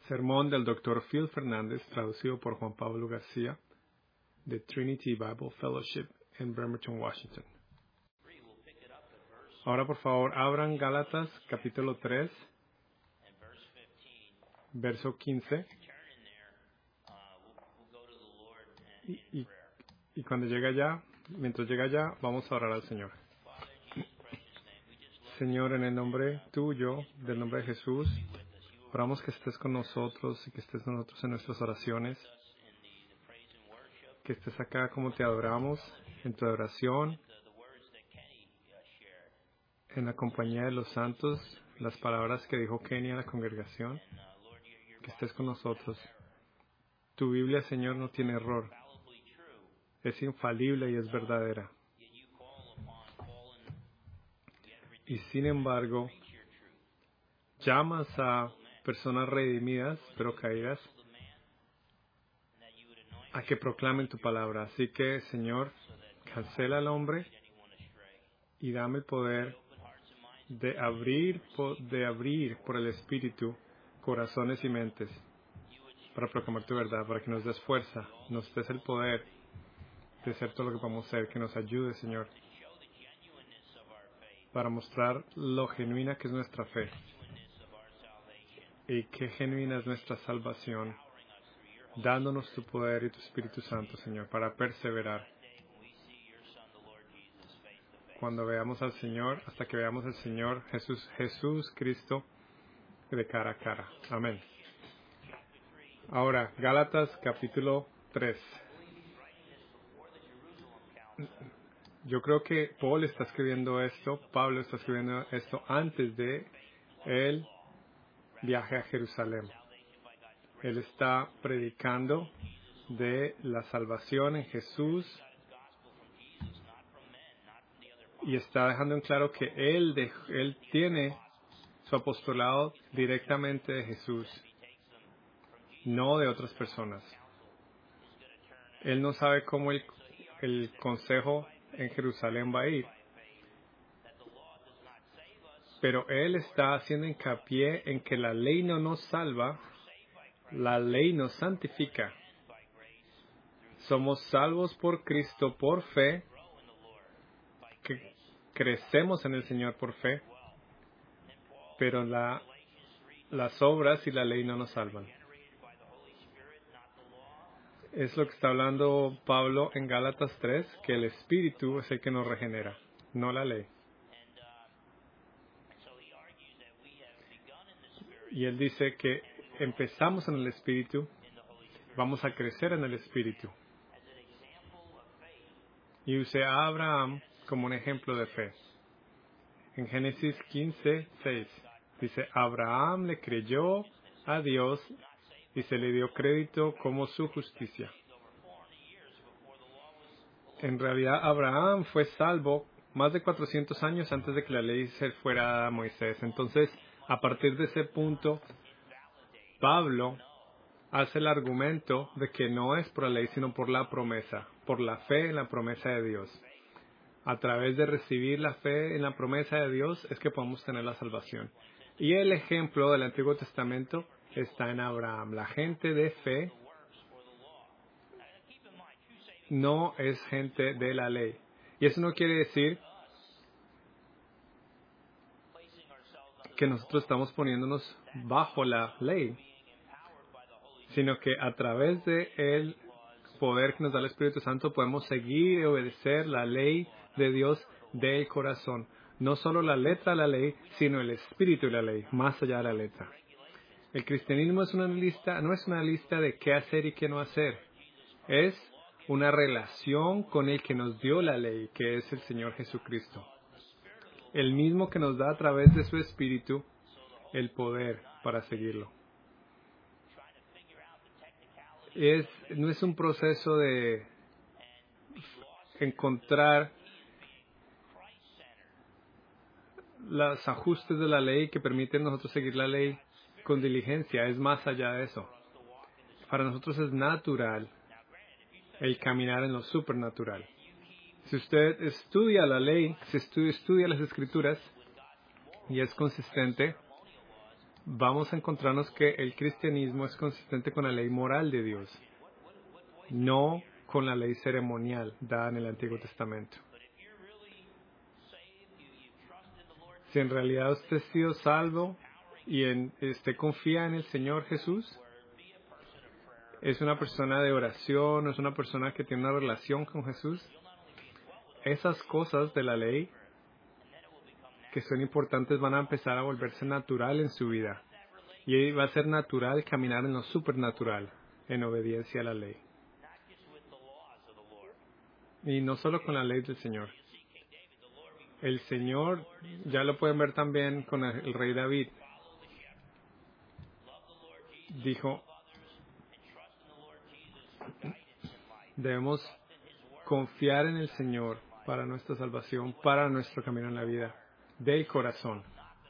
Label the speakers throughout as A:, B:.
A: Sermón del Dr. Phil Fernández, traducido por Juan Pablo García, de Trinity Bible Fellowship en Bremerton, Washington. Ahora, por favor, abran Gálatas, capítulo 3, verso 15. Y cuando llegue allá, mientras llega allá, vamos a orar al Señor. Señor, en el nombre tuyo, del nombre de Jesús, oramos que estés con nosotros y que estés con nosotros en nuestras oraciones, que estés acá como te adoramos, en tu adoración, en la compañía de los santos, las palabras que dijo Kenny a la congregación, que estés con nosotros. Tu Biblia, Señor, no tiene error, es infalible y es verdadera. Y sin embargo, llamas a personas redimidas, pero caídas, a que proclamen tu palabra. Así que, Señor, cancela al hombre y dame el poder de abrir por el Espíritu corazones y mentes para proclamar tu verdad, para que nos des fuerza, nos des el poder de ser todo lo que podamos ser, que nos ayude, Señor, para mostrar lo genuina que es nuestra fe y qué genuina es nuestra salvación, dándonos tu poder y tu Espíritu Santo, Señor, para perseverar. Cuando veamos al Señor, hasta que veamos al Señor Jesús Cristo de cara a cara. Amén. Ahora, Gálatas capítulo 3. Yo creo que Pablo está escribiendo esto antes de el viaje a Jerusalén. Él está predicando de la salvación en Jesús y está dejando en claro que él tiene su apostolado directamente de Jesús, no de otras personas. Él no sabe cómo el consejo en Jerusalén va a ir, pero él está haciendo hincapié en que la ley no nos salva, la ley nos santifica. Somos salvos por Cristo por fe, que crecemos en el Señor por fe, pero las obras y la ley no nos salvan. Es lo que está hablando Pablo en Gálatas 3, que el Espíritu es el que nos regenera, no la ley. Y él dice que empezamos en el Espíritu, vamos a crecer en el Espíritu. Y usé a Abraham como un ejemplo de fe. En Génesis 15:6 dice, Abraham le creyó a Dios y se le dio crédito como su justicia. En realidad, Abraham fue salvo más de 400 años antes de que la ley se fuera dada a Moisés. Entonces, a partir de ese punto, Pablo hace el argumento de que no es por la ley, sino por la promesa, por la fe en la promesa de Dios. A través de recibir la fe en la promesa de Dios es que podemos tener la salvación. Y el ejemplo del Antiguo Testamento está en Abraham. La gente de fe no es gente de la ley. Y eso no quiere decir que nosotros estamos poniéndonos bajo la ley, sino que a través de el poder que nos da el Espíritu Santo podemos seguir y obedecer la ley de Dios del corazón. No solo la letra de la ley, sino el espíritu de la ley, más allá de la letra. El cristianismo no es una lista de qué hacer y qué no hacer. Es una relación con el que nos dio la ley, que es el Señor Jesucristo. El mismo que nos da a través de su espíritu el poder para seguirlo. No es un proceso de encontrar los ajustes de la ley que permiten a nosotros seguir la ley con diligencia. Es más allá de eso. Para nosotros es natural el caminar en lo supernatural. Si usted estudia la ley, si estudia las Escrituras y es consistente, vamos a encontrarnos que el cristianismo es consistente con la ley moral de Dios, no con la ley ceremonial dada en el Antiguo Testamento. Si en realidad usted ha sido salvo y usted confía en el Señor Jesús, es una persona de oración, es una persona que tiene una relación con Jesús, esas cosas de la ley que son importantes van a empezar a volverse natural en su vida. Y ahí va a ser natural caminar en lo supernatural, en obediencia a la ley. Y no solo con la ley del Señor. El Señor, ya lo pueden ver también con el rey David, dijo, debemos confiar en el Señor para nuestra salvación, para nuestro camino en la vida, del corazón,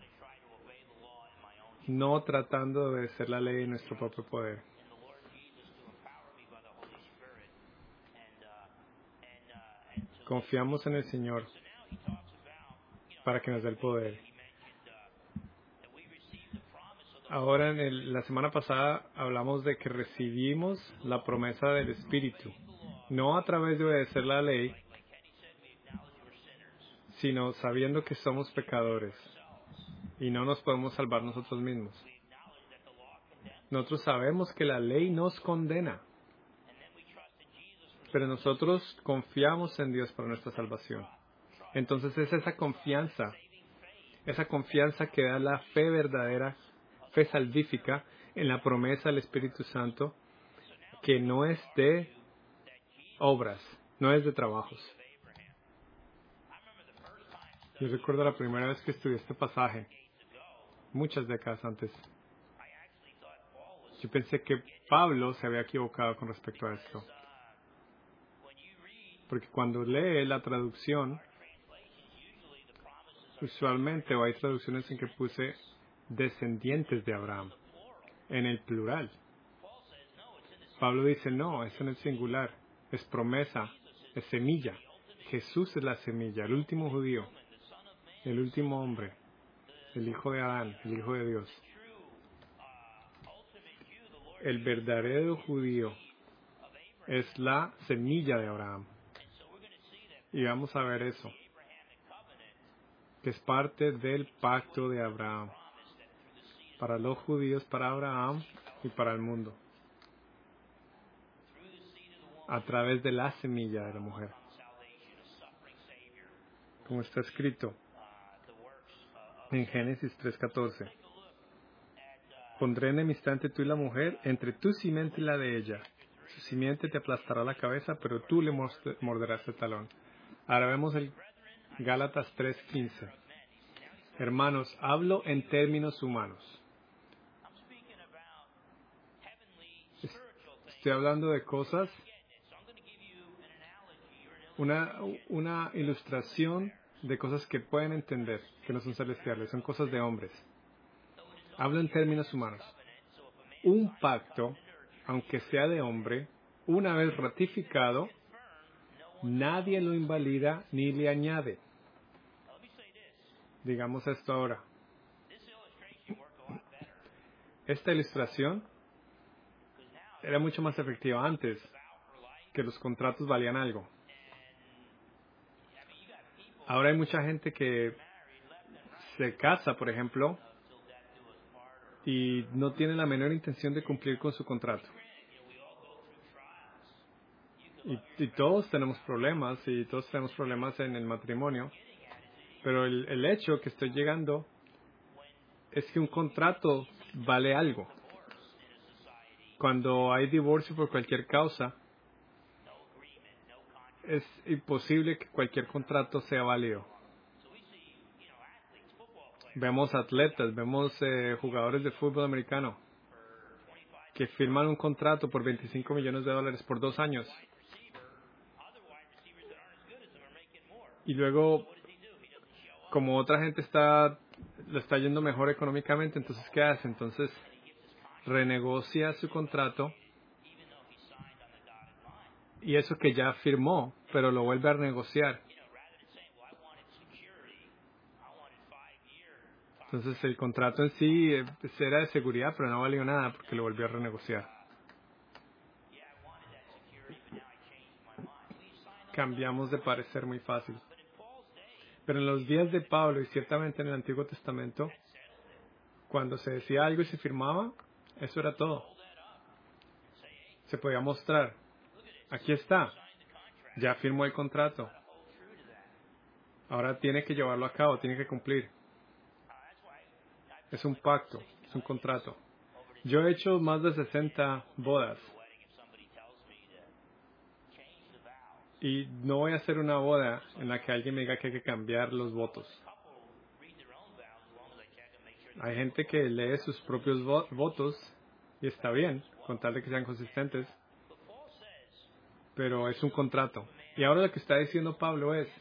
A: no tratando de obedecer la ley en nuestro propio poder. Confiamos en el Señor para que nos dé el poder. Ahora, la semana pasada hablamos de que recibimos la promesa del Espíritu, no a través de obedecer la ley, sino sabiendo que somos pecadores y no nos podemos salvar nosotros mismos. Nosotros sabemos que la ley nos condena, pero nosotros confiamos en Dios para nuestra salvación. Entonces es esa confianza que da la fe verdadera, fe salvífica en la promesa del Espíritu Santo, que no es de obras, no es de trabajos. Yo recuerdo la primera vez que estudié este pasaje, muchas décadas antes. Yo pensé que Pablo se había equivocado con respecto a esto. Porque cuando lee la traducción, usualmente, o hay traducciones en que puse descendientes de Abraham, en el plural. Pablo dice, no, es en el singular, es promesa, es semilla. Jesús es la semilla, el último judío, el último hombre, el hijo de Adán, el hijo de Dios. El verdadero judío es la semilla de Abraham. Y vamos a ver eso, que es parte del pacto de Abraham, para los judíos, para Abraham y para el mundo, a través de la semilla de la mujer. Como está escrito en Génesis 3:14. Pondré enemistad entre tú y la mujer, entre tu simiente y la de ella. Su simiente te aplastará la cabeza, pero tú le morderás el talón. Ahora vemos el Gálatas 3:15. Hermanos, hablo en términos humanos. Estoy hablando de cosas, una ilustración de cosas que pueden entender, que no son celestiales, son cosas de hombres. Hablo en términos humanos. Un pacto, aunque sea de hombre, una vez ratificado, nadie lo invalida ni le añade. Digamos esto ahora. Esta ilustración era mucho más efectiva antes, que los contratos valían algo. Ahora hay mucha gente que se casa, por ejemplo, y no tiene la menor intención de cumplir con su contrato. Y todos tenemos problemas, y todos tenemos problemas en el matrimonio, pero el hecho que estoy llegando es que un contrato vale algo. Cuando hay divorcio por cualquier causa, es imposible que cualquier contrato sea válido. Vemos atletas, vemos jugadores de fútbol americano que firman un contrato por $25 millones por 2 años. Y luego, como otra gente lo está yendo mejor económicamente, entonces ¿qué hace? Entonces renegocia su contrato y eso que ya firmó, pero lo vuelve a renegociar. Entonces el contrato en sí era de seguridad, pero no valió nada porque lo volvió a renegociar. Cambiamos de parecer muy fácil. Pero en los días de Pablo y ciertamente en el Antiguo Testamento, cuando se decía algo y se firmaba, eso era todo. Se podía mostrar. Aquí está. Ya firmó el contrato. Ahora tiene que llevarlo a cabo, tiene que cumplir. Es un pacto, es un contrato. Yo he hecho más de 60 bodas. Y no voy a hacer una boda en la que alguien me diga que hay que cambiar los votos. Hay gente que lee sus propios votos y está bien, con tal de que sean consistentes. Pero es un contrato. Y ahora lo que está diciendo Pablo es,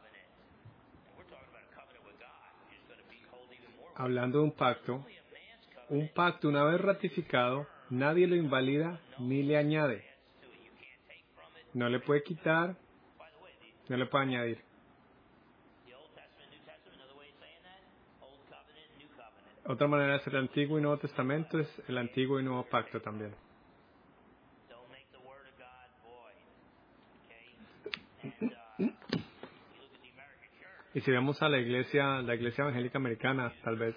A: hablando de un pacto una vez ratificado, nadie lo invalida ni le añade. No le puede quitar, no le puede añadir. Otra manera de hacer el Antiguo y Nuevo Testamento es el Antiguo y Nuevo Pacto también. Y si vemos a la iglesia evangélica americana, tal vez,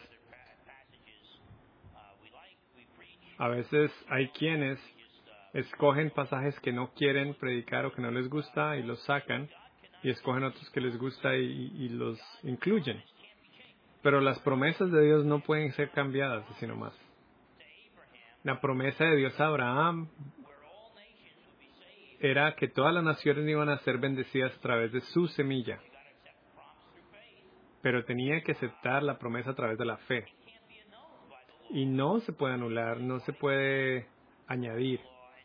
A: a veces hay quienes escogen pasajes que no quieren predicar o que no les gusta y los sacan, y escogen otros que les gusta y los incluyen. Pero las promesas de Dios no pueden ser cambiadas, así nomás. La promesa de Dios a Abraham era que todas las naciones iban a ser bendecidas a través de su semilla. Pero tenía que aceptar la promesa a través de la fe. Y no se puede anular, no se puede añadir.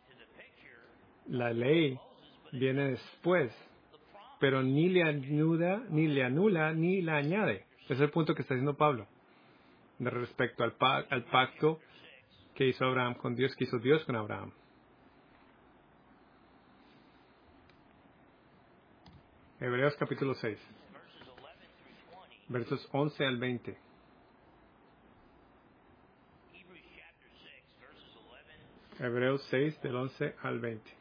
A: La ley viene después, pero ni le anula, ni la añade. Ese es el punto que está diciendo Pablo. De respecto al pacto que hizo Abraham con Dios, que hizo Dios con Abraham. Hebreos capítulo 6, versos 11 al 20. Hebreos 6, del 11 al 20.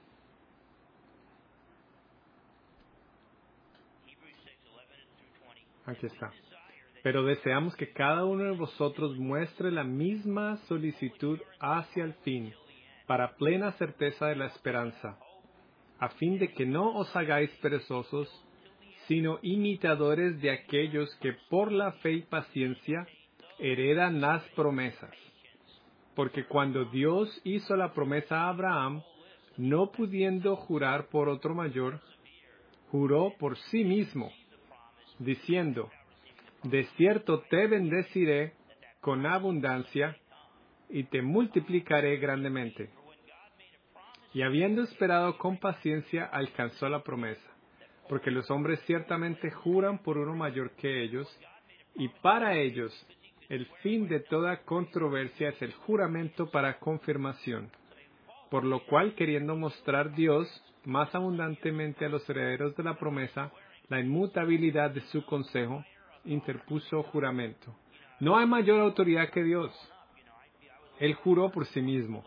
A: Aquí está. Pero deseamos que cada uno de vosotros muestre la misma solicitud hacia el fin, para plena certeza de la esperanza, a fin de que no os hagáis perezosos, sino imitadores de aquellos que por la fe y paciencia heredan las promesas. Porque cuando Dios hizo la promesa a Abraham, no pudiendo jurar por otro mayor, juró por sí mismo, diciendo, de cierto te bendeciré con abundancia y te multiplicaré grandemente. Y habiendo esperado con paciencia, alcanzó la promesa, porque los hombres ciertamente juran por uno mayor que ellos, y para ellos el fin de toda controversia es el juramento para confirmación, por lo cual, queriendo mostrar Dios más abundantemente a los herederos de la promesa la inmutabilidad de su consejo, interpuso juramento. No hay mayor autoridad que Dios. Él juró por sí mismo.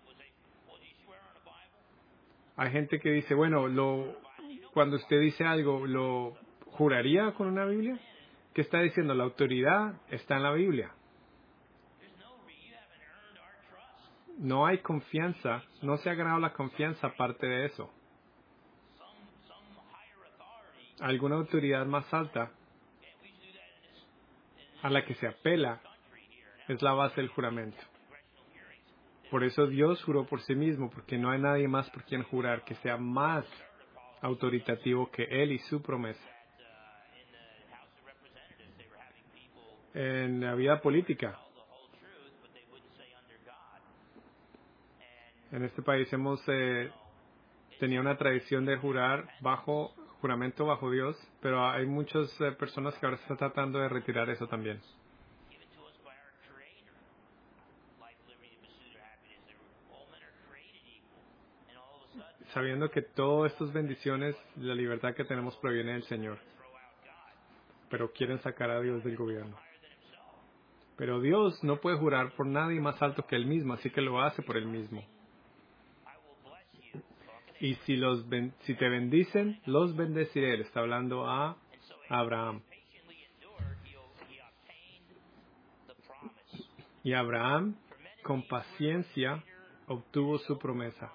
A: Hay gente que dice, bueno, cuando usted dice algo, ¿lo juraría con una Biblia? ¿Qué está diciendo? La autoridad está en la Biblia. No hay confianza, no se ha ganado la confianza aparte de eso. Alguna autoridad más alta a la que se apela es la base del juramento. Por eso Dios juró por sí mismo, porque no hay nadie más por quien jurar que sea más autoritativo que Él y su promesa. En la vida política, en este país hemos tenía una tradición de jurar juramento bajo Dios, pero hay muchas personas que ahora están tratando de retirar eso también. Sabiendo que todas estas bendiciones, la libertad que tenemos proviene del Señor, pero quieren sacar a Dios del gobierno. Pero Dios no puede jurar por nadie más alto que Él mismo, así que lo hace por Él mismo. Y si te bendicen, los bendeciré. Le está hablando a Abraham. Y Abraham, con paciencia, obtuvo su promesa.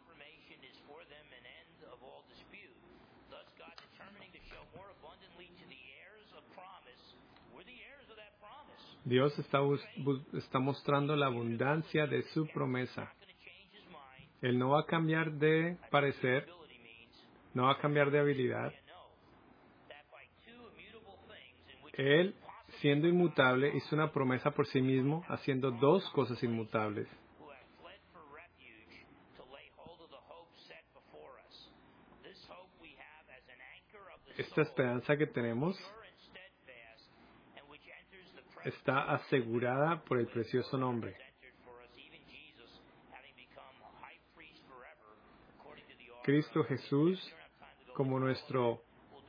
A: Dios está mostrando la abundancia de su promesa. Él no va a cambiar de parecer, no va a cambiar de habilidad. Él, siendo inmutable, hizo una promesa por sí mismo, haciendo dos cosas inmutables. Esta esperanza que tenemos está asegurada por el precioso nombre. Cristo Jesús como nuestro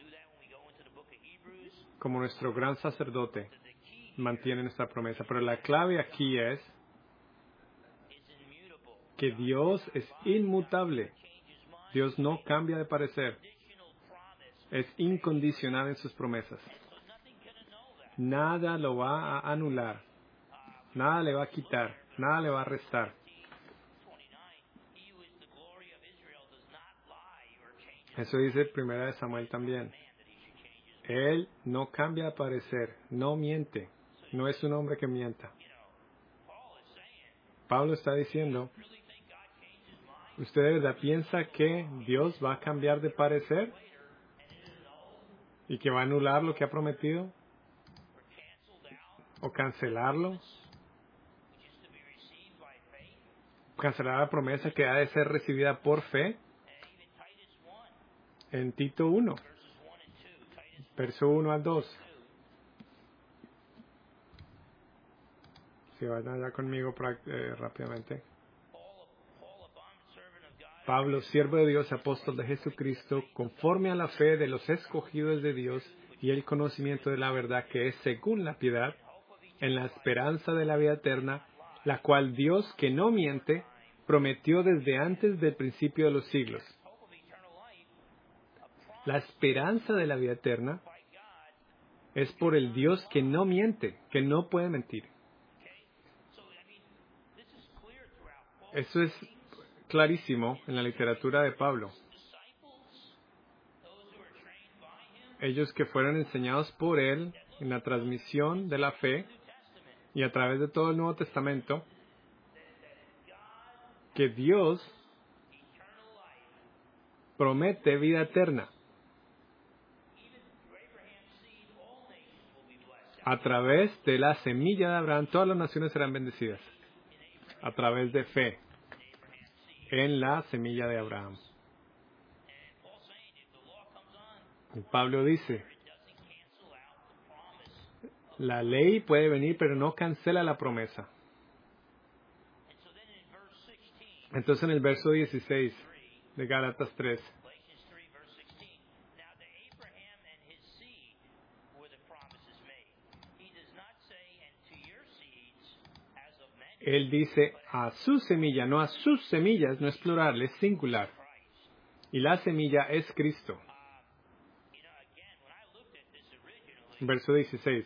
A: gran sacerdote mantiene nuestra promesa. Pero la clave aquí es que Dios es inmutable. Dios no cambia de parecer. Es incondicional en sus promesas. Nada lo va a anular. Nada le va a quitar. Nada le va a restar. Eso dice 1 Samuel también. Él no cambia de parecer, no miente, no es un hombre que mienta. Pablo está diciendo, ¿usted de verdad piensa que Dios va a cambiar de parecer y que va a anular lo que ha prometido? ¿O cancelarlo? ¿Cancelar la promesa que ha de ser recibida por fe? En Tito 1, verso 1 al 2. Si vayan allá conmigo rápidamente. Pablo, siervo de Dios, apóstol de Jesucristo, conforme a la fe de los escogidos de Dios y el conocimiento de la verdad que es según la piedad, en la esperanza de la vida eterna, la cual Dios, que no miente, prometió desde antes del principio de los siglos. La esperanza de la vida eterna es por el Dios que no miente, que no puede mentir. Eso es clarísimo en la literatura de Pablo. Ellos que fueron enseñados por él en la transmisión de la fe y a través de todo el Nuevo Testamento, que Dios promete vida eterna. A través de la semilla de Abraham, todas las naciones serán bendecidas. A través de fe en la semilla de Abraham. Y Pablo dice, la ley puede venir, pero no cancela la promesa. Entonces en el verso 16 de Gálatas 3, él dice a su semilla, no a sus semillas, no es plural, es singular. Y la semilla es Cristo. Verso 16.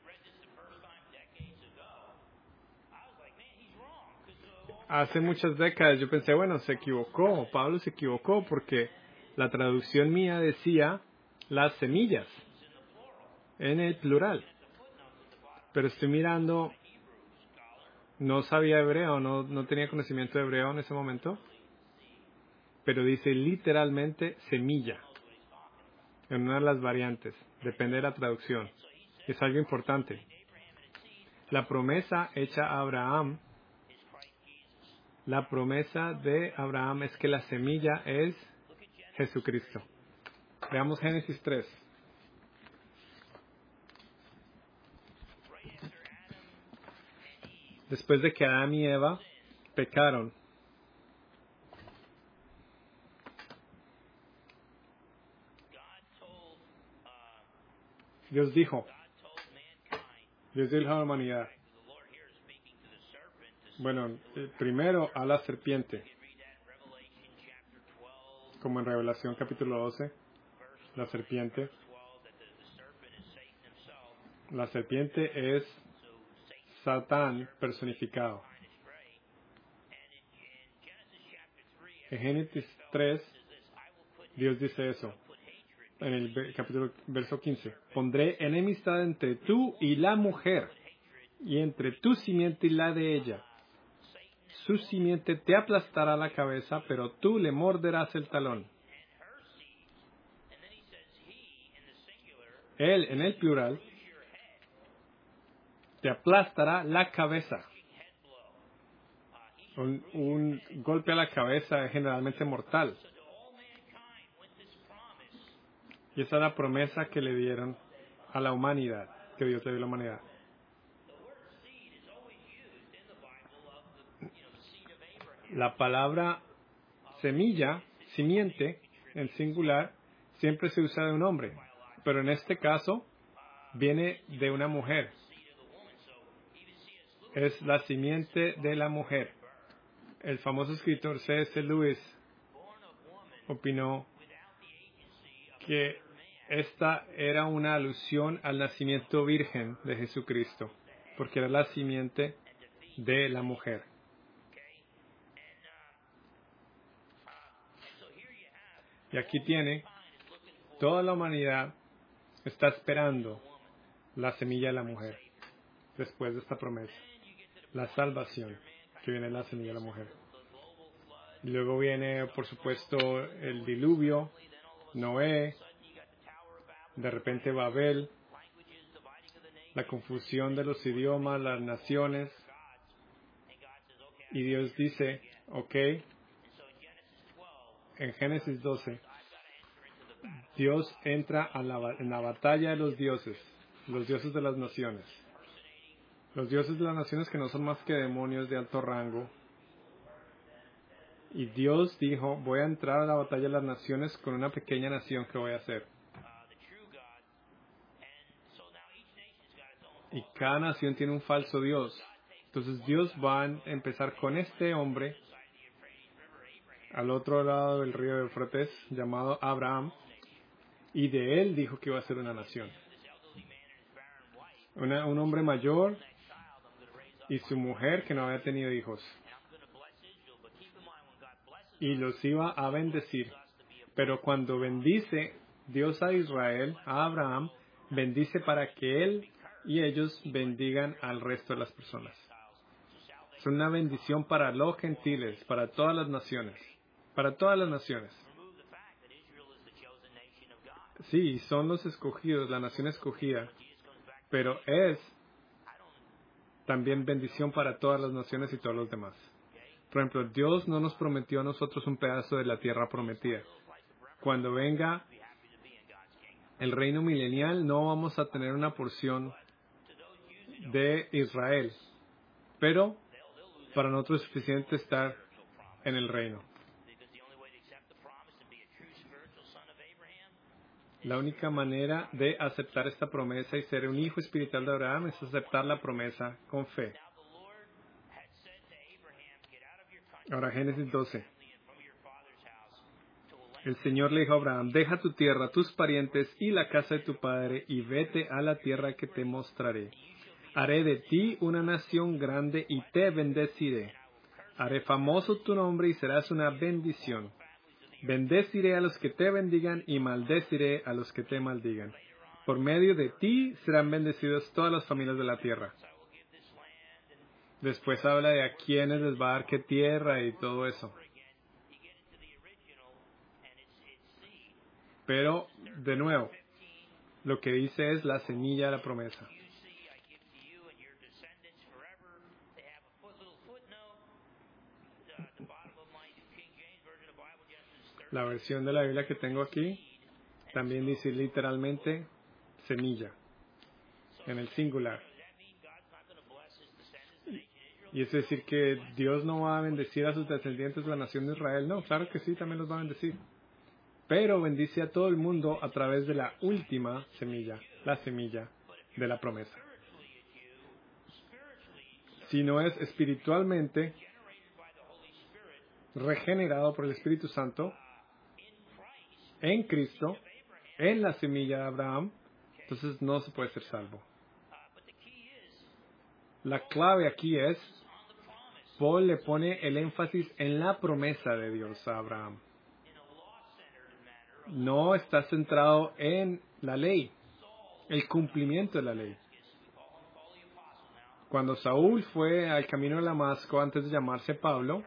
A: Hace muchas décadas yo pensé, bueno, se equivocó, Pablo se equivocó porque la traducción mía decía las semillas en el plural. Pero estoy mirando, no sabía hebreo, no tenía conocimiento de hebreo en ese momento, pero dice literalmente semilla en una de las variantes, depende de la traducción. Es algo importante. La promesa hecha a Abraham, la promesa de Abraham es que la semilla es Jesucristo. Veamos Génesis 3. Después de que Adán y Eva pecaron, Dios dijo a la humanidad, Bueno, primero a la serpiente, como en Revelación capítulo 12, la serpiente. La serpiente es Satán personificado. En Génesis 3, Dios dice eso. En el capítulo verso 15. Pondré enemistad entre tú y la mujer, y entre tu simiente y la de ella. Su simiente te aplastará la cabeza, pero tú le morderás el talón. Él, en el plural, te aplastará la cabeza. Un golpe a la cabeza es generalmente mortal. Y esa es la promesa que le dieron a la humanidad, que Dios le dio a la humanidad. La palabra semilla, simiente, en singular, siempre se usa de un hombre, pero en este caso viene de una mujer. Es la simiente de la mujer. El famoso escritor C.S. Lewis opinó que esta era una alusión al nacimiento virgen de Jesucristo, porque era la simiente de la mujer. Y aquí tiene, toda la humanidad está esperando la semilla de la mujer, después de esta promesa, la salvación, que viene de la semilla de la mujer. Y luego viene, por supuesto, el diluvio, Noé, de repente Babel, la confusión de los idiomas, las naciones, y Dios dice, ok, en Génesis 12, Dios entra en la batalla de los dioses de las naciones. Los dioses de las naciones que no son más que demonios de alto rango. Y Dios dijo, voy a entrar a la batalla de las naciones con una pequeña nación que voy a hacer. Y cada nación tiene un falso Dios. Entonces Dios va a empezar con este hombre al otro lado del río de Eufrates, llamado Abraham, y de él dijo que iba a ser una nación. Un hombre mayor y su mujer que no había tenido hijos. Y los iba a bendecir. Pero cuando bendice Dios a Israel, a Abraham, bendice para que él y ellos bendigan al resto de las personas. Es una bendición para los gentiles, para todas las naciones. Para todas las naciones. Sí, son los escogidos, la nación escogida. Pero es también bendición para todas las naciones y todos los demás. Por ejemplo, Dios no nos prometió a nosotros un pedazo de la tierra prometida. Cuando venga el reino milenial, no vamos a tener una porción de Israel. Pero para nosotros es suficiente estar en el reino. La única manera de aceptar esta promesa y ser un hijo espiritual de Abraham es aceptar la promesa con fe. Ahora Génesis 12. El Señor le dijo a Abraham, deja tu tierra, tus parientes y la casa de tu padre y vete a la tierra que te mostraré. Haré de ti una nación grande y te bendeciré. Haré famoso tu nombre y serás una bendición. Bendeciré a los que te bendigan y maldeciré a los que te maldigan. Por medio de ti serán bendecidas todas las familias de la tierra. Después habla de a quiénes les va a dar qué tierra y todo eso. Pero, de nuevo, lo que dice es la semilla de la promesa. La versión de la Biblia que tengo aquí también dice literalmente semilla, en el singular. Y es decir que Dios no va a bendecir a sus descendientes de la nación de Israel. No, claro que sí, también los va a bendecir. Pero bendice a todo el mundo a través de la última semilla, la semilla de la promesa. sino es espiritualmente regenerado por el Espíritu Santo en Cristo, en la semilla de Abraham, entonces no se puede ser salvo. La clave aquí es, Paul le pone el énfasis en la promesa de Dios a Abraham. No está centrado en la ley, el cumplimiento de la ley. Cuando Saúl fue al camino de Damasco antes de llamarse Pablo,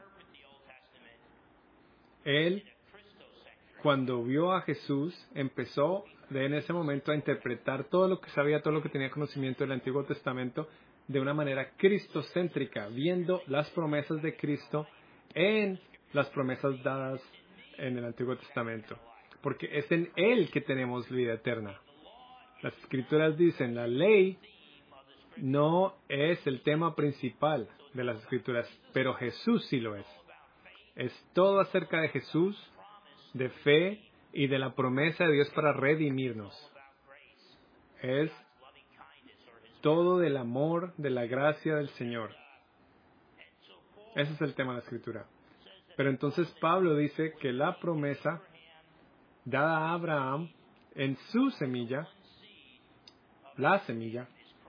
A: él, cuando vio a Jesús, empezó en ese momento a interpretar todo lo que sabía, todo lo que tenía conocimiento del Antiguo Testamento de una manera cristocéntrica, viendo las promesas de Cristo en las promesas dadas en el Antiguo Testamento. Porque es en Él que tenemos vida eterna. Las Escrituras dicen, la ley no es el tema principal de las Escrituras, pero Jesús sí lo es. Es todo acerca de Jesús, de fe y de la promesa de Dios para redimirnos. Es todo del amor, de la gracia del Señor. Ese es el tema de la Escritura. Pero entonces Pablo dice que la promesa dada a Abraham en su semilla, la semilla,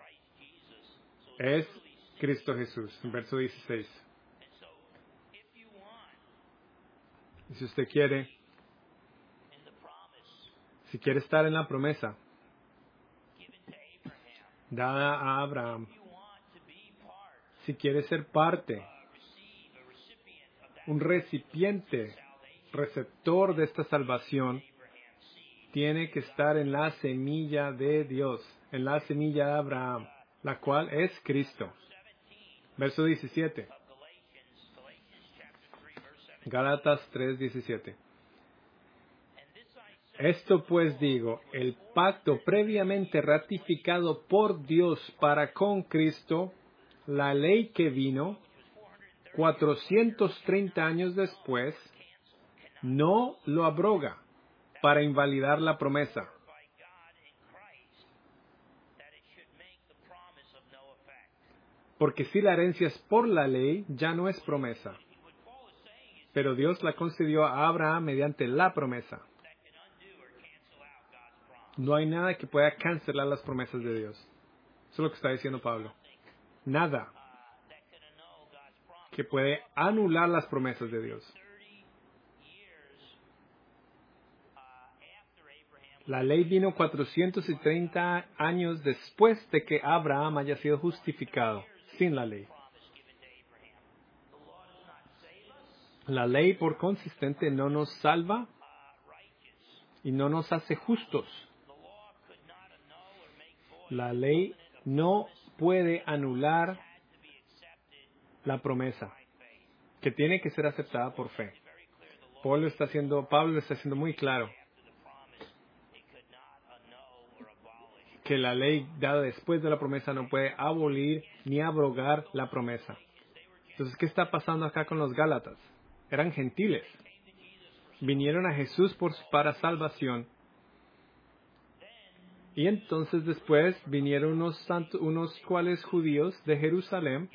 A: es Cristo Jesús, en verso 16. Y si usted quiere, si quiere estar en la promesa dada a Abraham, si quiere ser parte, un recipiente, receptor de esta salvación, tiene que estar en la semilla de Dios, en la semilla de Abraham, la cual es Cristo. Verso 17. Gálatas 3:17. Esto pues digo, el pacto previamente ratificado por Dios para con Cristo, la ley que vino 430 años después, no lo abroga para invalidar la promesa. Porque si la herencia es por la ley, ya no es promesa. Pero Dios la concedió a Abraham mediante la promesa. No hay nada que pueda cancelar las promesas de Dios. Eso es lo que está diciendo Pablo. Nada que puede anular las promesas de Dios. La ley vino 430 años después de que Abraham haya sido justificado, sin la ley. La ley, por consistente, no nos salva y no nos hace justos. La ley no puede anular la promesa, que tiene que ser aceptada por fe. Pablo lo está haciendo muy claro que la ley dada después de la promesa no puede abolir ni abrogar la promesa. Entonces, ¿qué está pasando acá con los Gálatas? Eran gentiles. Vinieron a Jesús para salvación. Y entonces después vinieron unos cuales judíos de Jerusalén,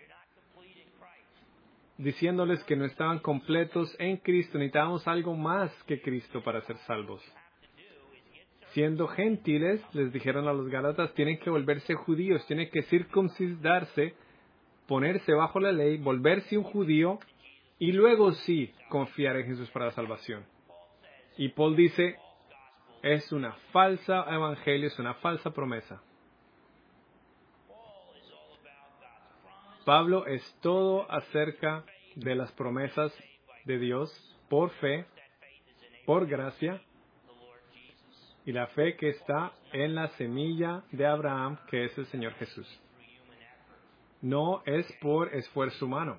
A: diciéndoles que no estaban completos en Cristo, necesitábamos algo más que Cristo para ser salvos. Siendo gentiles, les dijeron a los Gálatas, tienen que volverse judíos, tienen que circuncidarse, ponerse bajo la ley, volverse un judío, y luego sí confiar en Jesús para la salvación. Y Paul dice, es una falsa evangelio, es una falsa promesa. Pablo es todo acerca de las promesas de Dios por fe, por gracia, y la fe que está en la semilla de Abraham, que es el Señor Jesús. No es por esfuerzo humano.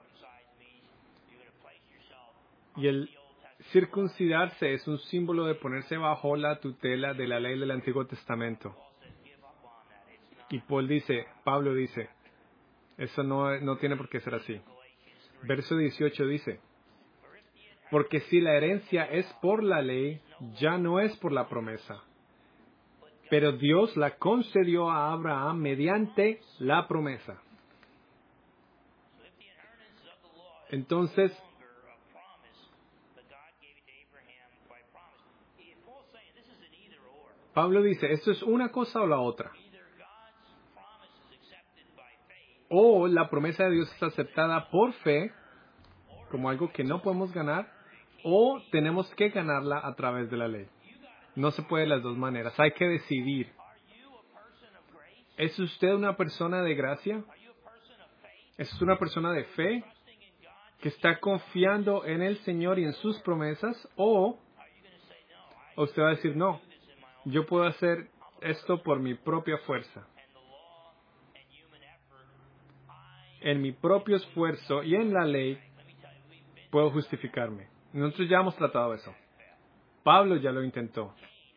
A: Y el circuncidarse es un símbolo de ponerse bajo la tutela de la ley del Antiguo Testamento. Y Pablo dice, eso no tiene por qué ser así. Verso 18 dice, porque si la herencia es por la ley, ya no es por la promesa. Pero Dios la concedió a Abraham mediante la promesa. Entonces, Pablo dice, esto es una cosa o la otra. O la promesa de Dios es aceptada por fe, como algo que no podemos ganar, o tenemos que ganarla a través de la ley. No se puede de las dos maneras. Hay que decidir. ¿Es usted una persona de gracia? ¿Es una persona de fe que está confiando en el Señor y en sus promesas? ¿O usted va a decir, no, yo puedo hacer esto por mi propia fuerza? En mi propio esfuerzo y en la ley puedo justificarme. Nosotros ya hemos tratado eso. Pablo ya lo intentó.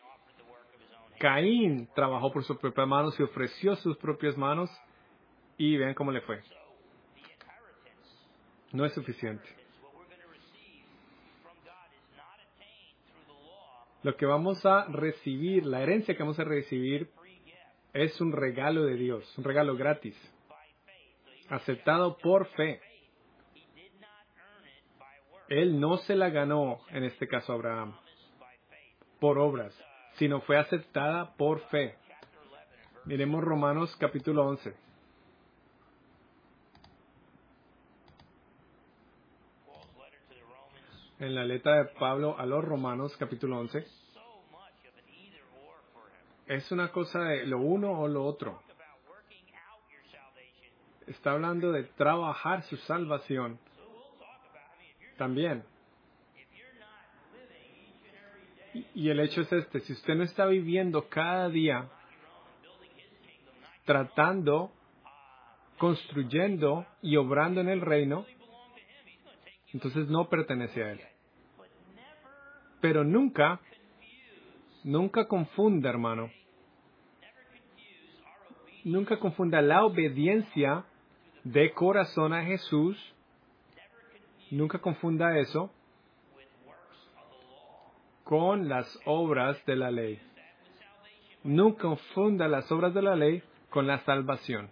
A: Caín trabajó por sus propias manos y ofreció sus propias manos y vean cómo le fue. No es suficiente. Lo que vamos a recibir, la herencia que vamos a recibir, es un regalo de Dios, un regalo gratis, aceptado por fe. Él no se la ganó, en este caso Abraham, por obras, sino fue aceptada por fe. Miremos Romanos capítulo 11. En la letra de Pablo a los Romanos capítulo 11. Es una cosa de lo uno o lo otro. Está hablando de trabajar su salvación. También. Y el hecho es este, si usted no está viviendo cada día tratando, construyendo y obrando en el reino, entonces no pertenece a Él. Pero nunca confunda, hermano. Nunca confunda la obediencia de corazón a Jesús. Nunca confunda eso con las obras de la ley. Nunca confunda las obras de la ley con la salvación.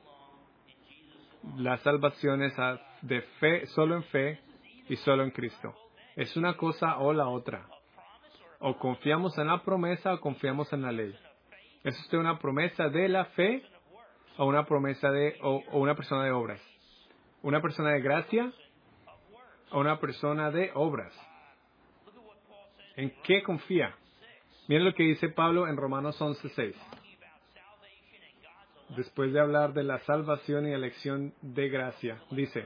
A: La salvación es de fe, solo en fe y solo en Cristo. Es una cosa o la otra. O confiamos en la promesa o confiamos en la ley. ¿Es usted una promesa de la fe o una promesa o una persona de obras? ¿Una persona de gracia o una persona de obras? ¿En qué confía? Miren lo que dice Pablo en Romanos 11:6. Después de hablar de la salvación y elección de gracia, dice,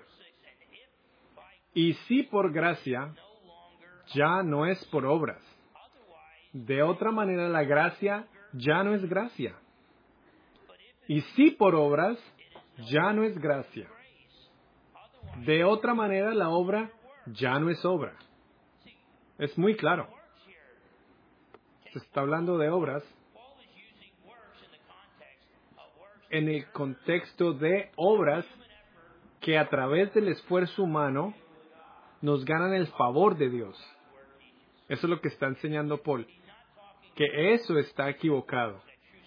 A: y si por gracia, ya no es por obras. De otra manera, la gracia ya no es gracia. Y si por obras, ya no es gracia. De otra manera, la obra ya no es obra. Es muy claro. Se está hablando de obras en el contexto de obras que a través del esfuerzo humano nos ganan el favor de Dios. Eso es lo que está enseñando Paul. Que eso está equivocado.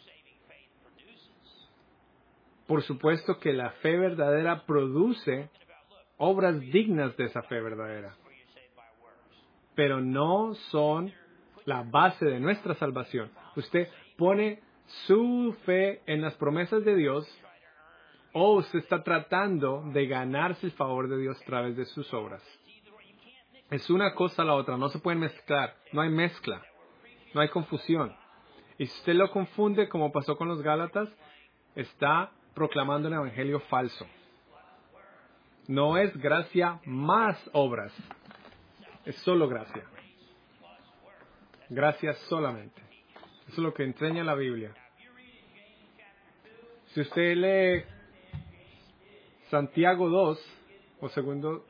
A: Por supuesto que la fe verdadera produce obras dignas de esa fe verdadera. Pero no son la base de nuestra salvación. Usted pone su fe en las promesas de Dios o usted está tratando de ganarse el favor de Dios a través de sus obras. Es una cosa a la otra, no se pueden mezclar, no hay mezcla, no hay confusión. Y si usted lo confunde como pasó con los Gálatas, está proclamando un evangelio falso. No es gracia más obras, es solo gracia. Gracia solamente. Eso es lo que enseña la Biblia. Si usted lee Santiago 2, o segundo,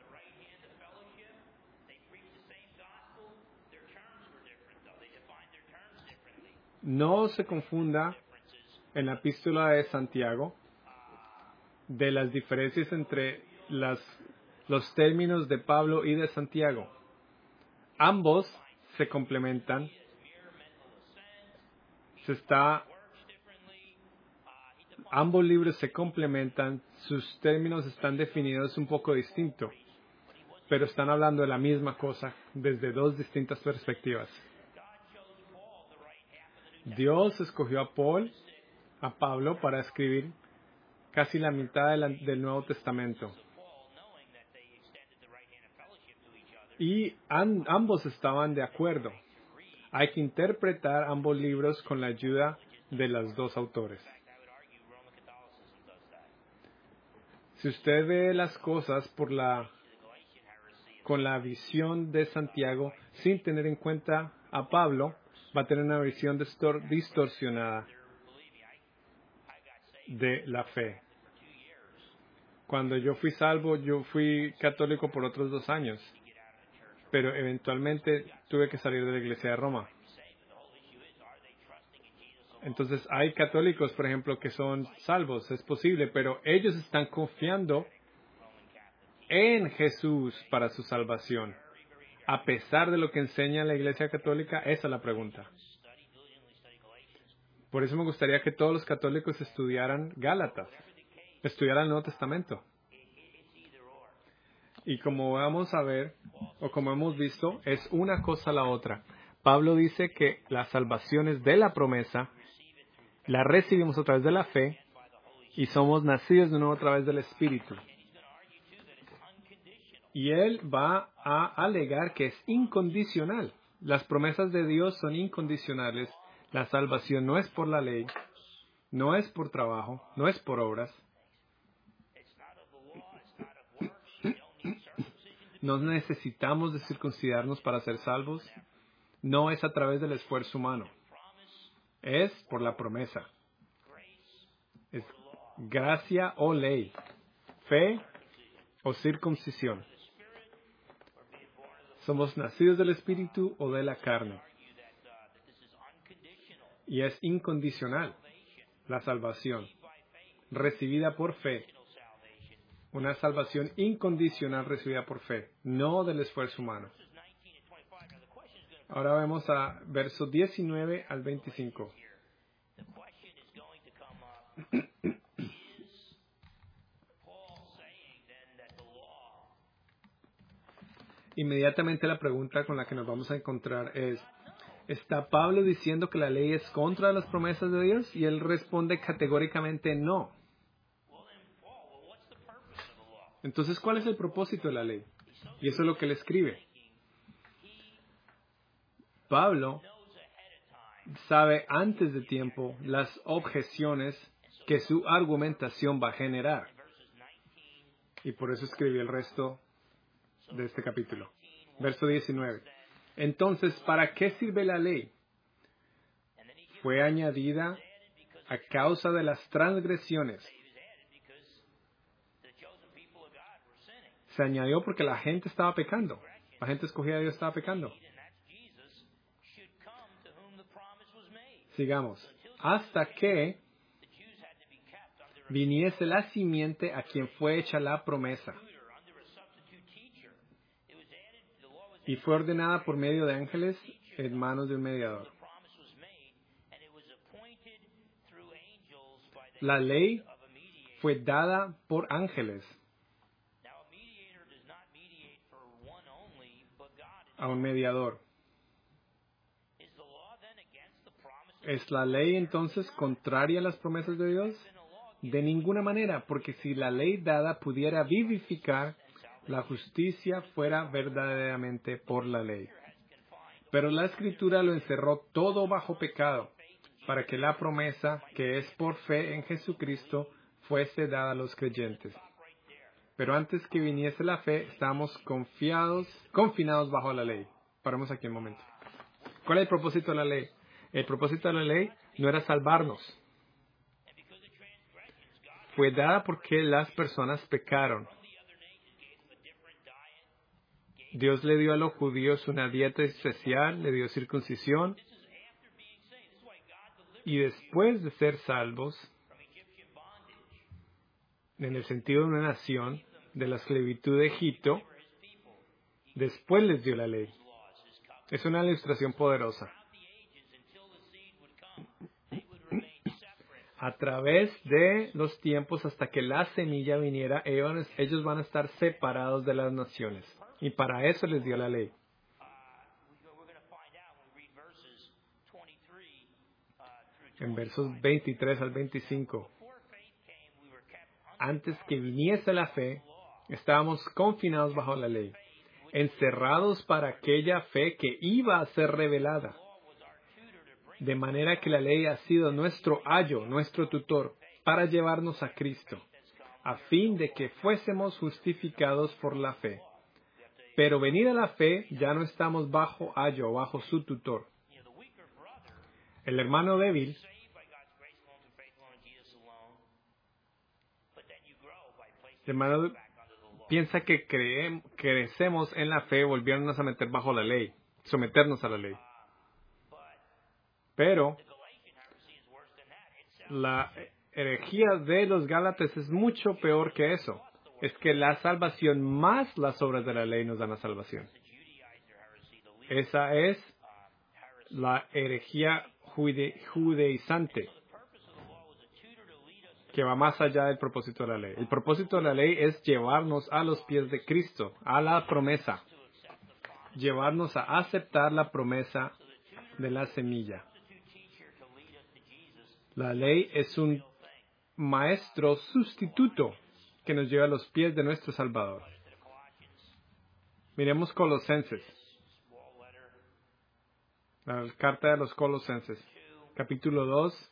A: no se confunda en la epístola de Santiago de las diferencias entre los términos de Pablo y de Santiago. Ambos se complementan. Ambos libros se complementan. Sus términos están definidos un poco distinto. pero están hablando de la misma cosa desde dos distintas perspectivas. Dios escogió a Pablo para escribir casi la mitad del Nuevo Testamento. Y ambos estaban de acuerdo. Hay que interpretar ambos libros con la ayuda de los dos autores. Si usted ve las cosas con la visión de Santiago, sin tener en cuenta a Pablo, va a tener una visión distorsionada de la fe. Cuando yo fui salvo, yo fui católico por otros 2 años, pero eventualmente tuve que salir de la iglesia de Roma. Entonces hay católicos, por ejemplo, que son salvos, es posible, pero ellos están confiando en Jesús para su salvación. A pesar de lo que enseña la iglesia católica, esa es la pregunta. Por eso me gustaría que todos los católicos estudiaran Gálatas, estudiaran el Nuevo Testamento. Y como vamos a ver, o como hemos visto, es una cosa la otra. Pablo dice que la salvación es de la promesa, la recibimos a través de la fe, y somos nacidos de nuevo a través del Espíritu. Y él va a alegar que es incondicional. Las promesas de Dios son incondicionales. La salvación no es por la ley, no es por trabajo, no es por obras. No necesitamos de circuncidarnos para ser salvos. No es a través del esfuerzo humano. Es por la promesa. Es gracia o ley, fe o circuncisión. Somos nacidos del Espíritu o de la carne. Y es incondicional la salvación, recibida por fe. Una salvación incondicional recibida por fe, no del esfuerzo humano. Ahora vemos a versos 19 al 25. Inmediatamente la pregunta con la que nos vamos a encontrar es, ¿está Pablo diciendo que la ley es contra las promesas de Dios? Y él responde categóricamente no. Entonces, ¿cuál es el propósito de la ley? Y eso es lo que él escribe. Pablo sabe antes de tiempo las objeciones que su argumentación va a generar. Y por eso escribió el resto de este capítulo. Verso 19. Entonces, ¿para qué sirve la ley? Fue añadida a causa de las transgresiones. Se añadió porque la gente estaba pecando. La gente escogida de Dios estaba pecando. Sigamos. Hasta que viniese la simiente a quien fue hecha la promesa. Y fue ordenada por medio de ángeles en manos de un mediador. La ley fue dada por ángeles a un mediador. ¿Es la ley entonces contraria a las promesas de Dios? De ninguna manera, porque si la ley dada pudiera vivificar, la justicia fuera verdaderamente por la ley. Pero la Escritura lo encerró todo bajo pecado, para que la promesa, que es por fe en Jesucristo, fuese dada a los creyentes. Pero antes que viniese la fe, estábamos confinados bajo la ley. Paremos aquí un momento. ¿Cuál es el propósito de la ley? El propósito de la ley no era salvarnos. Fue dada porque las personas pecaron. Dios le dio a los judíos una dieta especial, le dio circuncisión. Y después de ser salvos, en el sentido de una nación, de la esclavitud de Egipto, después les dio la ley. Es una ilustración poderosa. A través de los tiempos, hasta que la semilla viniera, ellos van a estar separados de las naciones. Y para eso les dio la ley. En versos 23 al 25. Antes que viniese la fe, estábamos confinados bajo la ley, encerrados para aquella fe que iba a ser revelada. De manera que la ley ha sido nuestro ayo, nuestro tutor, para llevarnos a Cristo, a fin de que fuésemos justificados por la fe. Pero venida la fe, ya no estamos bajo ayo, bajo su tutor. El hermano débil piensa que crecemos en la fe volviéndonos a meter bajo la ley, someternos a la ley. Pero la herejía de los Gálatas es mucho peor que eso. Es que la salvación más las obras de la ley nos dan la salvación. Esa es la herejía judaizante, que va más allá del propósito de la ley. El propósito de la ley es llevarnos a los pies de Cristo, a la promesa. Llevarnos a aceptar la promesa de la semilla. La ley es un maestro sustituto que nos lleva a los pies de nuestro Salvador. Miremos Colosenses. La carta de los Colosenses, capítulo 2.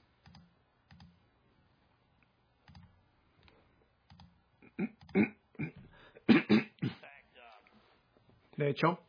A: De hecho,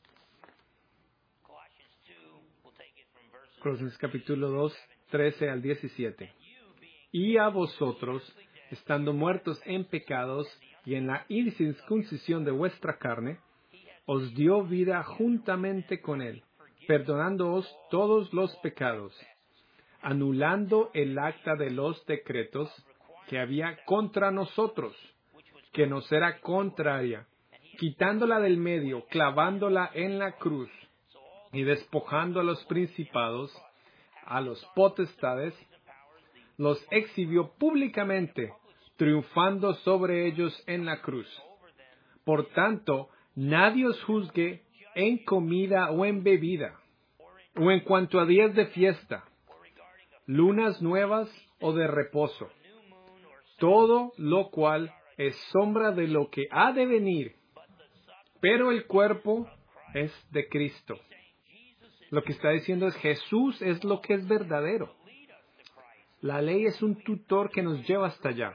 A: Colosenses capítulo 2, 13 al 17. Y a vosotros, estando muertos en pecados y en la incircuncisión de vuestra carne, os dio vida juntamente con él, perdonándoos todos los pecados, anulando el acta de los decretos que había contra nosotros, que nos era contraria, quitándola del medio, clavándola en la cruz, y despojando a los principados, a los potestades, los exhibió públicamente, triunfando sobre ellos en la cruz. Por tanto, nadie os juzgue en comida o en bebida, o en cuanto a días de fiesta, lunas nuevas o de reposo, todo lo cual es sombra de lo que ha de venir, pero el cuerpo es de Cristo. Lo que está diciendo es Jesús es lo que es verdadero. La ley es un tutor que nos lleva hasta allá.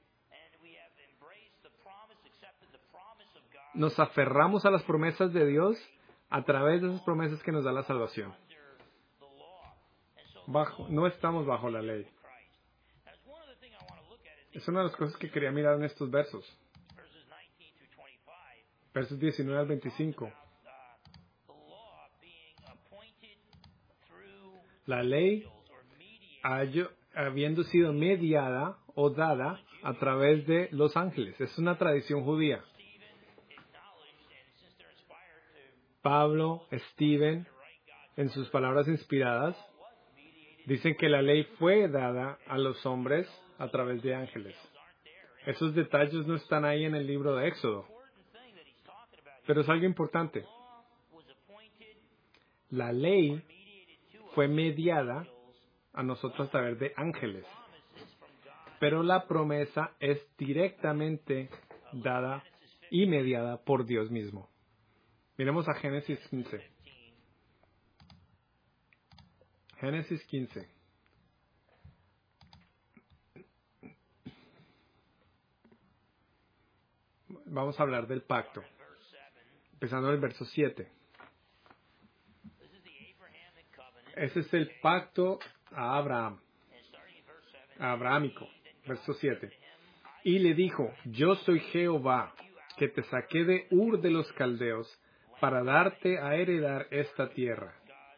A: Nos aferramos a las promesas de Dios a través de esas promesas que nos da la salvación. No estamos bajo la ley. Es una de las cosas que quería mirar en estos versos. Versos 19 al 25. La ley, habiendo sido mediada o dada a través de los ángeles. Es una tradición judía. Pablo, Stephen, en sus palabras inspiradas, dicen que la ley fue dada a los hombres a través de ángeles. Esos detalles no están ahí en el libro de Éxodo. Pero es algo importante. La ley fue mediada a nosotros a través de ángeles. Pero la promesa es directamente dada y mediada por Dios mismo. Miremos a Génesis 15. Génesis 15. Vamos a hablar del pacto. Empezando en el verso 7. Ese es el pacto a Abraham. Abrahámico. Verso 7. Y le dijo, yo soy Jehová, que te saqué de Ur de los Caldeos, para darte a heredar esta tierra.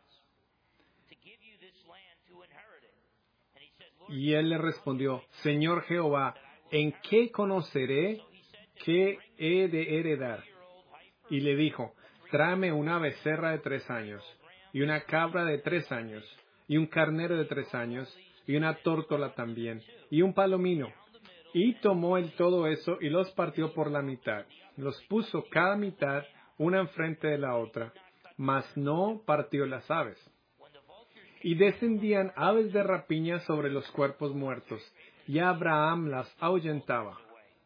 A: Y él le respondió, Señor Jehová, ¿en qué conoceré que he de heredar? Y le dijo, tráeme una becerra de 3 años, y una cabra de 3 años, y un carnero de 3 años, y una tórtola también, y un palomino. Y tomó él todo eso y los partió por la mitad. Los puso cada mitad una enfrente de la otra, mas no partió las aves. Y descendían aves de rapiña sobre los cuerpos muertos, y Abraham las ahuyentaba.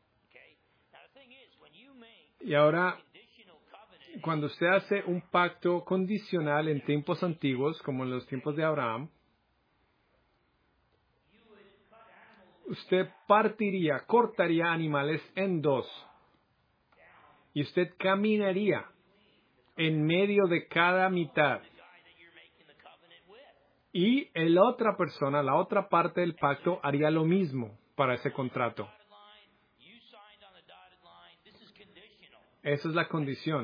A: Y ahora, cuando usted hace un pacto condicional en tiempos antiguos, como en los tiempos de Abraham, usted cortaría animales en dos, y usted caminaría en medio de cada mitad. Y la otra persona, la otra parte del pacto, haría lo mismo para ese contrato. Esa es la condición.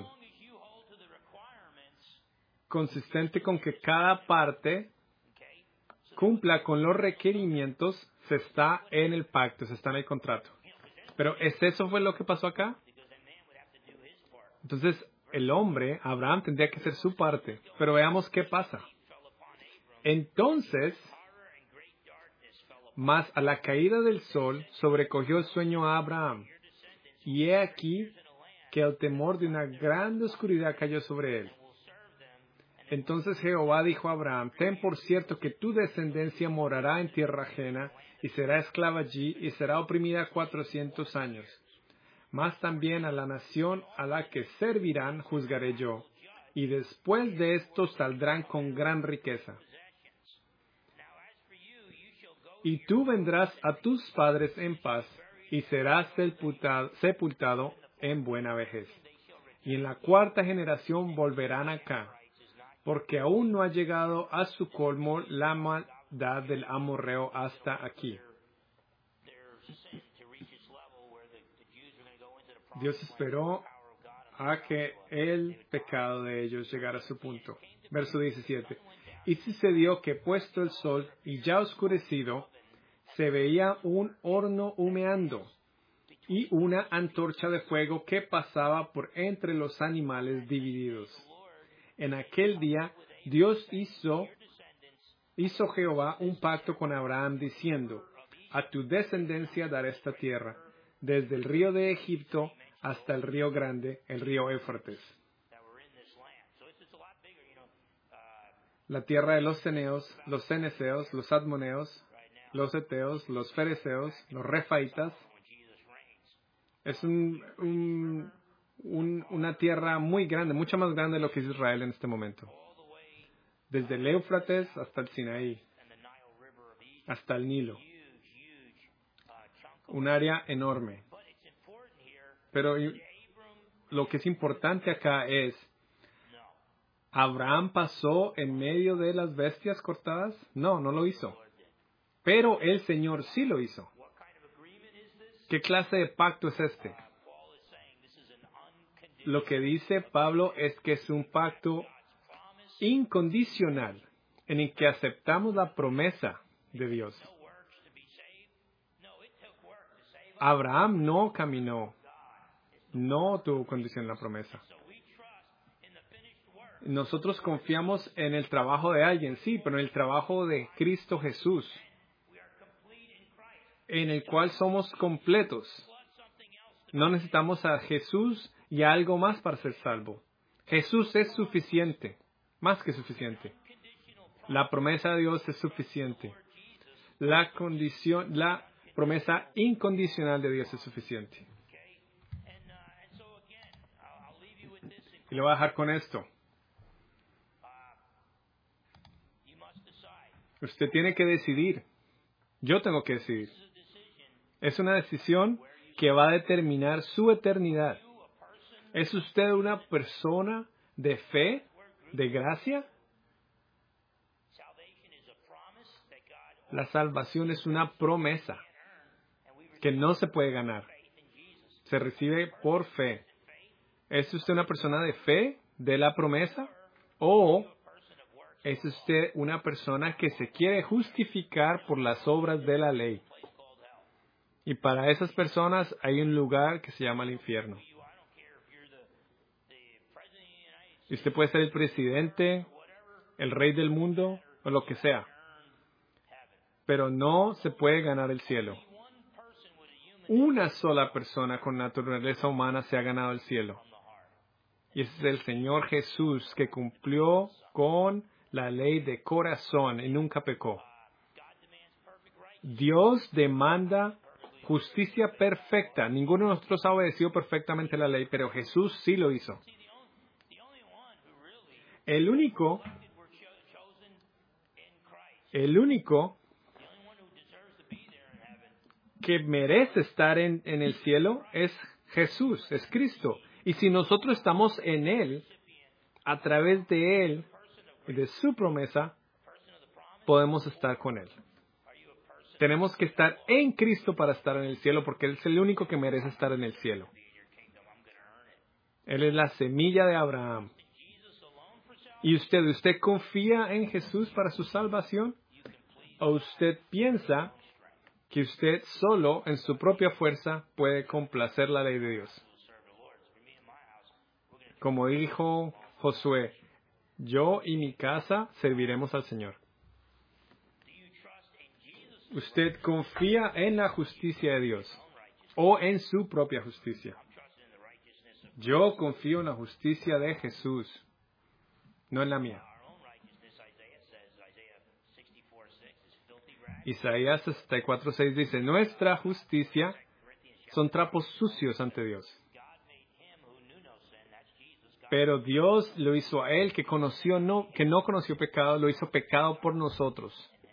A: Consistente con que cada parte cumpla con los requerimientos, se está en el pacto, se está en el contrato. Pero ¿eso fue lo que pasó acá? Entonces, el hombre, Abraham, tendría que hacer su parte. Pero veamos qué pasa. Entonces, mas a la caída del sol sobrecogió el sueño a Abraham, y he aquí que el temor de una grande oscuridad cayó sobre él. Entonces Jehová dijo a Abraham: ten por cierto que tu descendencia morará en tierra ajena, y será esclava allí, y será oprimida 400 años. Mas también a la nación a la que servirán juzgaré yo, y después de esto saldrán con gran riqueza. Y tú vendrás a tus padres en paz, y serás sepultado en buena vejez. Y en la 4ª generación volverán acá, porque aún no ha llegado a su colmo la maldad del amorreo hasta aquí. Dios esperó a que el pecado de ellos llegara a su punto. Verso 17. Y sucedió que puesto el sol y ya oscurecido, se veía un horno humeando y una antorcha de fuego que pasaba por entre los animales divididos. En aquel día Dios hizo Jehová un pacto con Abraham diciendo: a tu descendencia daré esta tierra, desde el río de Egipto hasta el río grande, el río Éufrates. La tierra de los ceneos, los ceneseos, los admoneos, los heteos, los fereceos, los refaitas. Es una tierra muy grande, mucho más grande de lo que es Israel en este momento. Desde el Éufrates hasta el Sinaí, hasta el Nilo. Un área enorme. Pero lo que es importante acá es, ¿Abraham pasó en medio de las bestias cortadas? No, no lo hizo. Pero el Señor sí lo hizo. ¿Qué clase de pacto es este? Lo que dice Pablo es que es un pacto incondicional, en el que aceptamos la promesa de Dios. Abraham no caminó, no tuvo condición en la promesa. Nosotros confiamos en el trabajo de alguien, sí, pero en el trabajo de Cristo Jesús, en el cual somos completos. No necesitamos a Jesús y a algo más para ser salvo. Jesús es suficiente, más que suficiente. La promesa de Dios es suficiente. La promesa incondicional de Dios es suficiente. Y lo voy a dejar con esto. Usted tiene que decidir. Yo tengo que decidir. Es una decisión que va a determinar su eternidad. ¿Es usted una persona de fe, de gracia? La salvación es una promesa que no se puede ganar. Se recibe por fe. ¿Es usted una persona de fe, de la promesa? ¿O es usted una persona que se quiere justificar por las obras de la ley? Y para esas personas hay un lugar que se llama el infierno. Y usted puede ser el presidente, el rey del mundo, o lo que sea. Pero no se puede ganar el cielo. Una sola persona con naturaleza humana se ha ganado el cielo. Y ese es el Señor Jesús que cumplió con la ley de corazón y nunca pecó. Dios demanda justicia perfecta. Ninguno de nosotros ha obedecido perfectamente la ley, pero Jesús sí lo hizo. El único que merece estar en el cielo es Jesús, es Cristo. Y si nosotros estamos en Él, a través de Él y de su promesa, podemos estar con Él. Tenemos que estar en Cristo para estar en el cielo, porque Él es el único que merece estar en el cielo. Él es la semilla de Abraham. ¿Y usted confía en Jesús para su salvación? ¿O usted piensa que usted solo, en su propia fuerza, puede complacer la ley de Dios? Como dijo Josué, yo y mi casa serviremos al Señor. ¿Usted confía en la justicia de Dios o en su propia justicia? Yo confío en la justicia de Jesús, no en la mía. Isaías 64:6 dice, nuestra justicia son trapos sucios ante Dios. Pero Dios lo hizo a Él que no conoció pecado, lo hizo pecado por nosotros.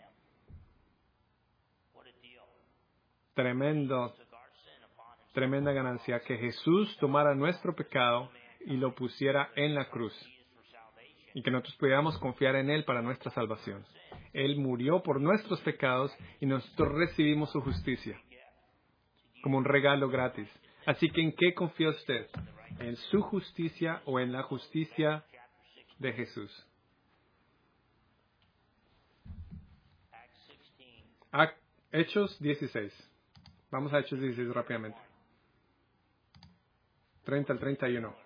A: Tremenda ganancia, que Jesús tomara nuestro pecado y lo pusiera en la cruz. Y que nosotros pudiéramos confiar en Él para nuestra salvación. Él murió por nuestros pecados y nosotros recibimos su justicia como un regalo gratis. Así que ¿en qué confía usted? ¿En su justicia o en la justicia de Jesús? Hechos 16. Vamos a Hechos 16 rápidamente. 30 al 31.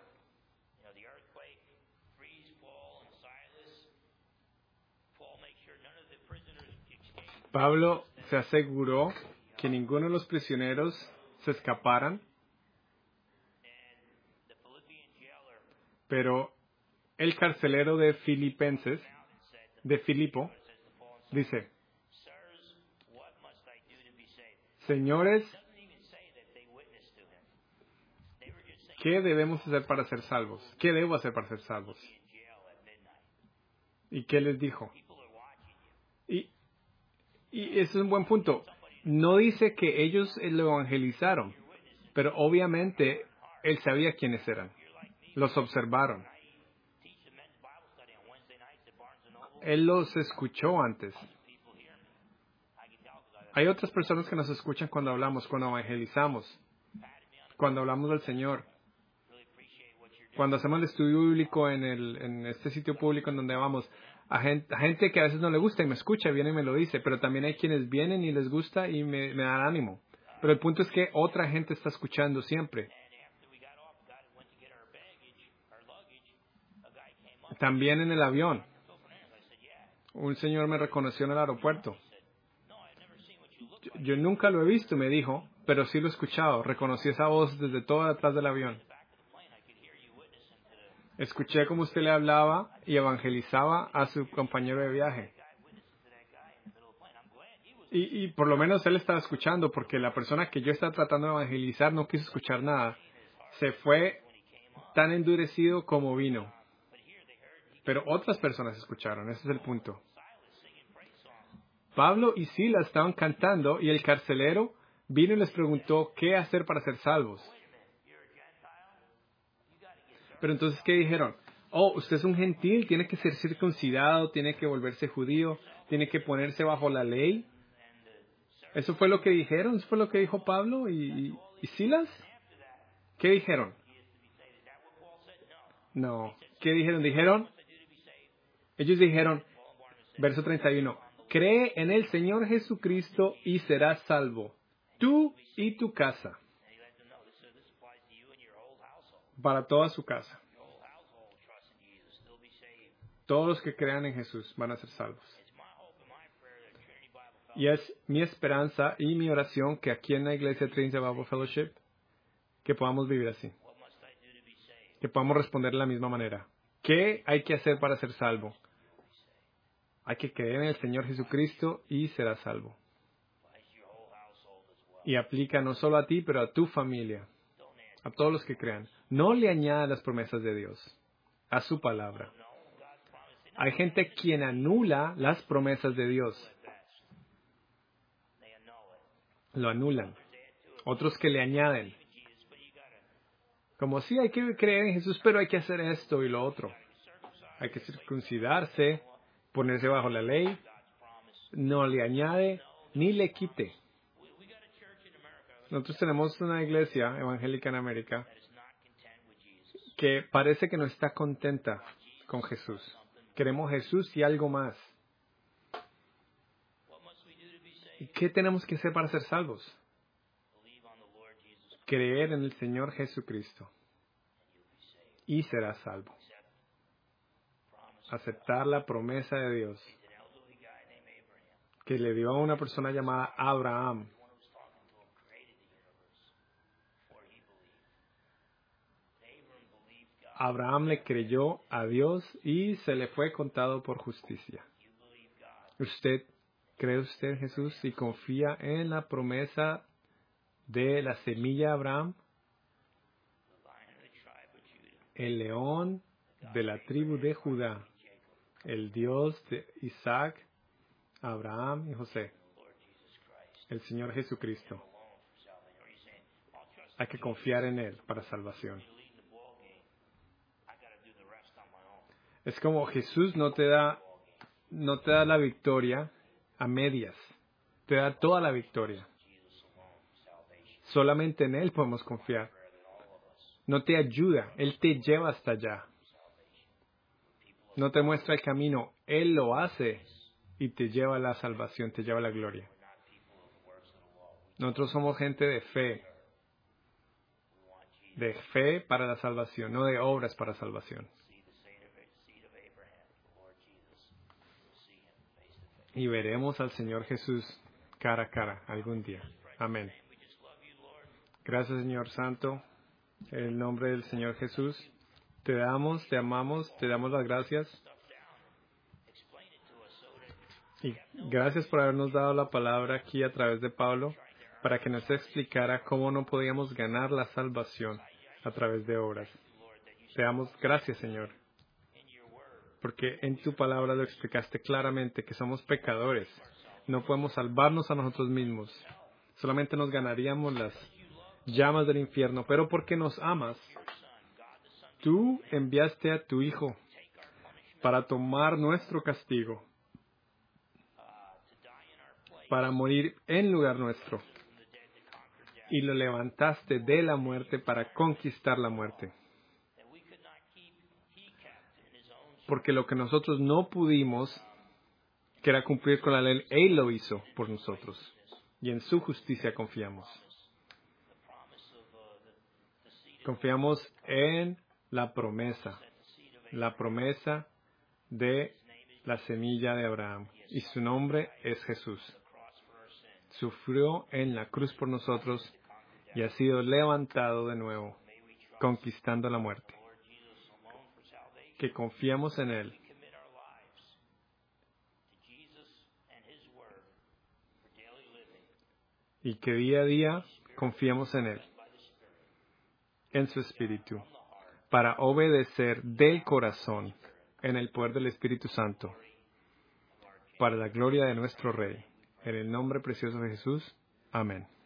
A: Pablo se aseguró que ninguno de los prisioneros se escaparan, pero el carcelero de Filipo, dice, señores, ¿qué debemos hacer para ser salvos? ¿Qué debo hacer para ser salvos? ¿Y qué les dijo? Y ese es un buen punto. No dice que ellos lo evangelizaron, pero obviamente él sabía quiénes eran. Los observaron. Él los escuchó antes. Hay otras personas que nos escuchan cuando hablamos, cuando evangelizamos, cuando hablamos del Señor, cuando hacemos el estudio bíblico en este sitio público en donde vamos. A gente que a veces no le gusta y me escucha, viene y me lo dice, pero también hay quienes vienen y les gusta y me dan ánimo. Pero el punto es que otra gente está escuchando siempre. También en el avión. Un señor me reconoció en el aeropuerto. Yo nunca lo he visto, me dijo, pero sí lo he escuchado. Reconocí esa voz desde todo atrás del avión. Escuché cómo usted le hablaba y evangelizaba a su compañero de viaje. Y por lo menos él estaba escuchando, porque la persona que yo estaba tratando de evangelizar no quiso escuchar nada. Se fue tan endurecido como vino. Pero otras personas escucharon, ese es el punto. Pablo y Silas estaban cantando y el carcelero vino y les preguntó qué hacer para ser salvos. Pero entonces, ¿qué dijeron? Oh, usted es un gentil, tiene que ser circuncidado, tiene que volverse judío, tiene que ponerse bajo la ley. ¿Eso fue lo que dijeron? ¿Eso fue lo que dijo Pablo y Silas? ¿Qué dijeron? No. ¿Qué dijeron? Ellos dijeron, verso 31, cree en el Señor Jesucristo y serás salvo, tú y tu casa. Para toda su casa. Todos los que crean en Jesús van a ser salvos. Y es mi esperanza y mi oración que aquí en la iglesia Trinity Bible Fellowship, que podamos vivir así. que podamos responder de la misma manera. ¿Qué hay que hacer para ser salvo? Hay que creer en el Señor Jesucristo y serás salvo. Y aplica no solo a ti, pero a tu familia, a todos los que crean. No le añada las promesas de Dios a su palabra. Hay gente quien anula las promesas de Dios. Lo anulan. Otros que le añaden. Como sí hay que creer en Jesús, pero hay que hacer esto y lo otro. Hay que circuncidarse, ponerse bajo la ley. No le añade ni le quite. Nosotros tenemos una iglesia evangélica en América que parece que no está contenta con Jesús. Queremos Jesús y algo más. ¿Y qué tenemos que hacer para ser salvos? Creer en el Señor Jesucristo y serás salvo. Aceptar la promesa de Dios que le dio a una persona llamada Abraham. Abraham le creyó a Dios y se le fue contado por justicia. ¿Cree usted en Jesús y confía en la promesa de la semilla de Abraham? El león de la tribu de Judá, el Dios de Isaac, Abraham y José, el Señor Jesucristo. Hay que confiar en Él para salvación. Es como Jesús no te da la victoria a medias, te da toda la victoria. Solamente en Él podemos confiar. No te ayuda, Él te lleva hasta allá. No te muestra el camino, Él lo hace y te lleva a la salvación, te lleva a la gloria. Nosotros somos gente de fe para la salvación, no de obras para salvación. Y veremos al Señor Jesús cara a cara algún día. Amén. Gracias, Señor Santo. En el nombre del Señor Jesús, te amamos, te damos las gracias. Y gracias por habernos dado la palabra aquí a través de Pablo, para que nos explicara cómo no podíamos ganar la salvación a través de obras. Te damos gracias, Señor, porque en tu palabra lo explicaste claramente, que somos pecadores. No podemos salvarnos a nosotros mismos. Solamente nos ganaríamos las llamas del infierno. Pero porque nos amas, tú enviaste a tu Hijo para tomar nuestro castigo, para morir en lugar nuestro. Y lo levantaste de la muerte para conquistar la muerte. Porque lo que nosotros no pudimos, que era cumplir con la ley, Él lo hizo por nosotros. Y en su justicia confiamos. Confiamos en la promesa de la semilla de Abraham. Y su nombre es Jesús. Sufrió en la cruz por nosotros y ha sido levantado de nuevo, conquistando la muerte. Que confiamos en Él. Y que día a día confiemos en Él, en su Espíritu, para obedecer del corazón en el poder del Espíritu Santo, para la gloria de nuestro Rey. En el nombre precioso de Jesús. Amén.